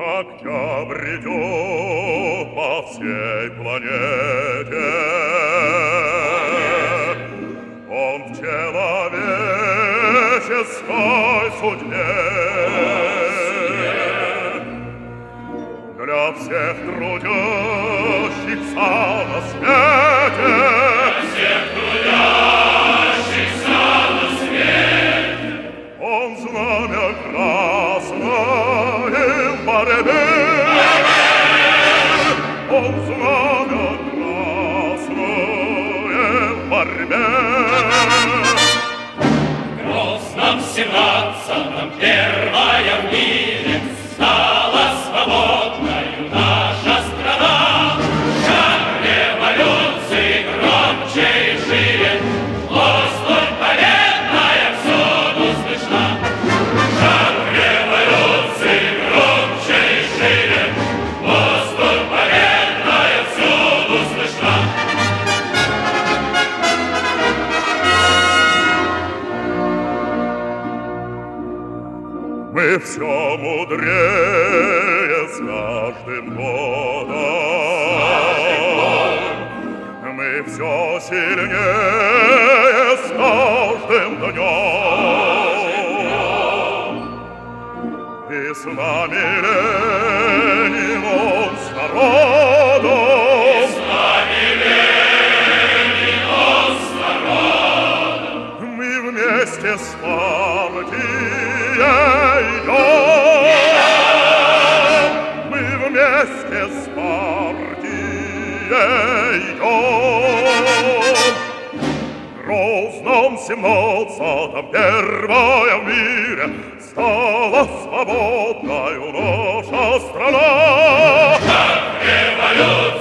Октябрь идет по всей планете. Он в человеческой судьбе. Для всех трудящихся на свете, он знамя красное в борьбе. Он знамя красное в борьбе. В Грозном 17-м первая в мире стала свободною наша страна. Шаг революции громче и шире, поступь победная всюду слышна. Шаг революции громче и шире, поступь победная всюду слышна. Мы все мудрее с каждым годом. Мы все сильнее с каждым днем. И с нами Ленин, он с народом. Мы вместе с партией идем. Мы вместе с партией идем. В Грозном 17-м первая в мире стала свободною наша страна. Революция!